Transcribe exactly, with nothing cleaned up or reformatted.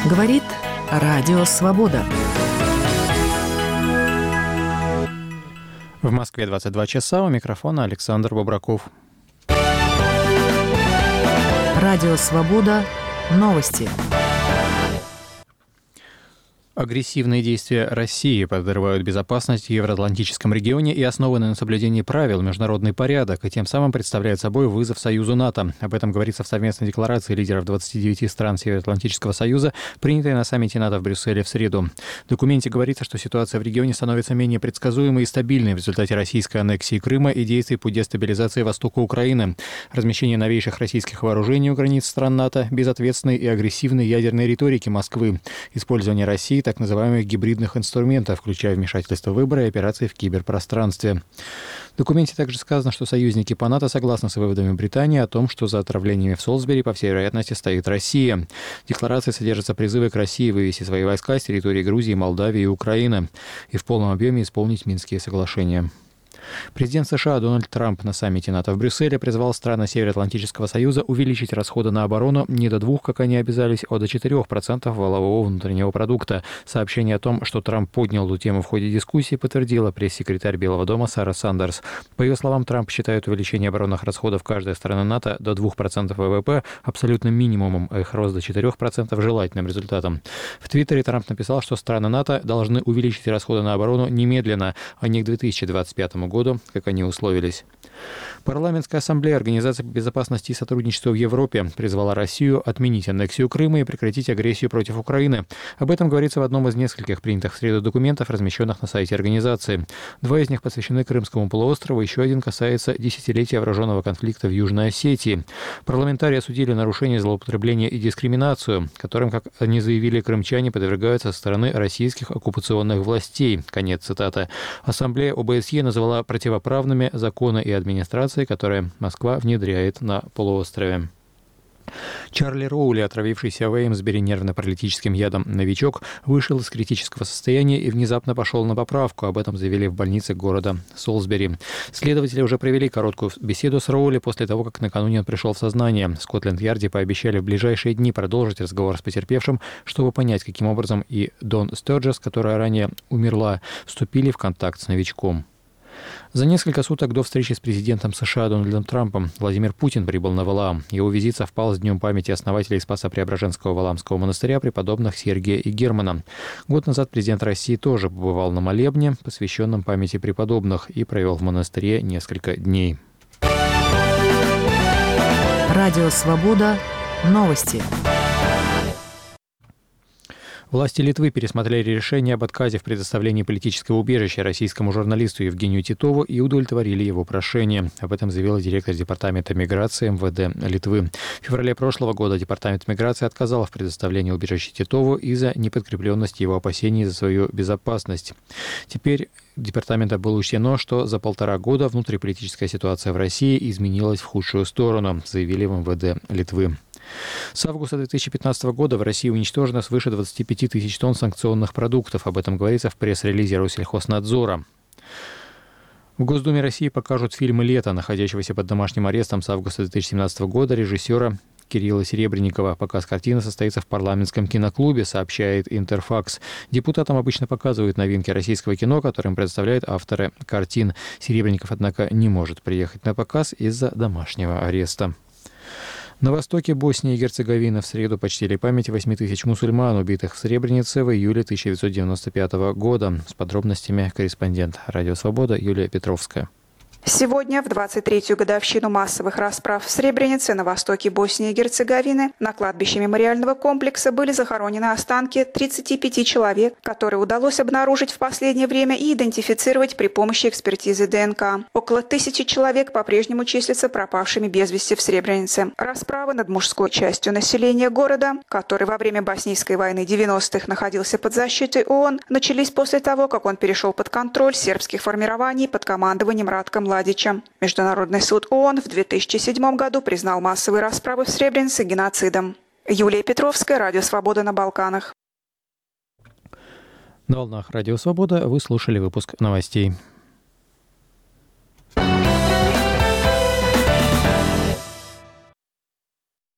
Говорит Радио Свобода. В Москве двадцать два часа, у микрофона Александр Бобраков. Радио Свобода. Новости. Агрессивные действия России подрывают безопасность в евроатлантическом регионе и основаны на соблюдении правил, международный порядок, и тем самым представляют собой вызов Союзу НАТО. Об этом говорится в совместной декларации лидеров двадцати девяти стран Североатлантического союза, принятой на саммите НАТО в Брюсселе в среду. В документе говорится, что ситуация в регионе становится менее предсказуемой и стабильной в результате российской аннексии Крыма и действий по дестабилизации востока Украины, размещение новейших российских вооружений у границ стран НАТО, безответственной и агрессивной ядерной риторики Москвы, использование России так называемых гибридных инструментов, включая вмешательство в выборы и операции в киберпространстве. В документе также сказано, что союзники по НАТО согласны с выводами Британии о том, что за отравлениями в Солсбери, по всей вероятности, стоит Россия. В декларации содержатся призывы к России вывести свои войска с территории Грузии, Молдавии и Украины и в полном объеме исполнить Минские соглашения. Президент США Дональд Трамп на саммите НАТО в Брюсселе призвал страны Североатлантического союза увеличить расходы на оборону не до двух, как они обязались, а до четырёх процентов валового внутреннего продукта. Сообщение о том, что Трамп поднял эту тему в ходе дискуссии, подтвердила пресс-секретарь Белого дома Сара Сандерс. По ее словам, Трамп считает увеличение оборонных расходов каждой страны НАТО до двух процентов ВВП абсолютным минимумом, а их рост до четырёх процентов желательным результатом. В Твиттере Трамп написал, что страны НАТО должны увеличить расходы на оборону немедленно, а не к две тысячи двадцать пятому году. году, как они условились. Парламентская ассамблея Организации по безопасности и сотрудничеству в Европе призвала Россию отменить аннексию Крыма и прекратить агрессию против Украины. Об этом говорится в одном из нескольких принятых в среду документов, размещенных на сайте организации. Два из них посвящены Крымскому полуострову, еще один касается десятилетия вооруженного конфликта в Южной Осетии. Парламентарии осудили нарушение, злоупотребление и дискриминацию, которым, как они заявили, крымчане подвергаются со стороны российских оккупационных властей. Конец цитаты. Ассамблея ОБСЕ назвала противоправными законы и администрации, которые Москва внедряет на полуострове. Чарли Роули, отравившийся в Эймсбери нервно-паралитическим ядом «Новичок», вышел из критического состояния и внезапно пошел на поправку. Об этом заявили в больнице города Солсбери. Следователи уже провели короткую беседу с Роули после того, как накануне он пришел в сознание. В Скотленд-Ярде пообещали в ближайшие дни продолжить разговор с потерпевшим, чтобы понять, каким образом и Дон Стерджес, которая ранее умерла, вступили в контакт с новичком. За несколько суток до встречи с президентом США Дональдом Трампом Владимир Путин прибыл на Валаам. Его визит совпал с Днем памяти основателей Спасо-Преображенского Валаамского монастыря преподобных Сергия и Германа. Год назад президент России тоже побывал на молебне, посвященном памяти преподобных, и провел в монастыре несколько дней. Радио Свобода. Новости. Власти Литвы пересмотрели решение об отказе в предоставлении политического убежища российскому журналисту Евгению Титову и удовлетворили его прошение. Об этом заявила директор Департамента миграции эм вэ дэ Литвы. В феврале прошлого года Департамент миграции отказал в предоставлении убежища Титову из-за неподкрепленности его опасений за свою безопасность. Теперь Департамента было учтено, что за полтора года внутриполитическая ситуация в России изменилась в худшую сторону, заявили в эм вэ дэ Литвы. С августа две тысячи пятнадцатого года в России уничтожено свыше двадцати пяти тысяч тонн санкционных продуктов. Об этом говорится в пресс-релизе Россельхознадзора. В Госдуме России покажут фильм «Лето», находящегося под домашним арестом с августа две тысячи семнадцатого года режиссера Кирилла Серебренникова. Показ картины состоится в парламентском киноклубе, сообщает Интерфакс. Депутатам обычно показывают новинки российского кино, которым представляют авторы картин. Серебренников, однако, не может приехать на показ из-за домашнего ареста. На востоке Боснии и Герцеговины в среду почтили память восьми тысяч мусульман, убитых в Сребренице в июле тысяча девятьсот девяносто пятого года. С подробностями корреспондент «Радио Свобода» Юлия Петровская. Сегодня, в двадцать третью годовщину массовых расправ в Сребренице на востоке Боснии и Герцеговины, на кладбище мемориального комплекса были захоронены останки тридцати пяти человек, которые удалось обнаружить в последнее время и идентифицировать при помощи экспертизы дэ эн ка. Около тысячи человек по-прежнему числятся пропавшими без вести в Сребренице. Расправы над мужской частью населения города, который во время Боснийской войны девяностых находился под защитой ООН, начались после того, как он перешел под контроль сербских формирований под командованием Ратка Младича. Международный суд ООН в две тысячи седьмом году признал массовые расправы в Сребренице геноцидом. Юлия Петровская, Радио Свобода на Балканах. На волнах Радио Свобода вы слушали выпуск новостей.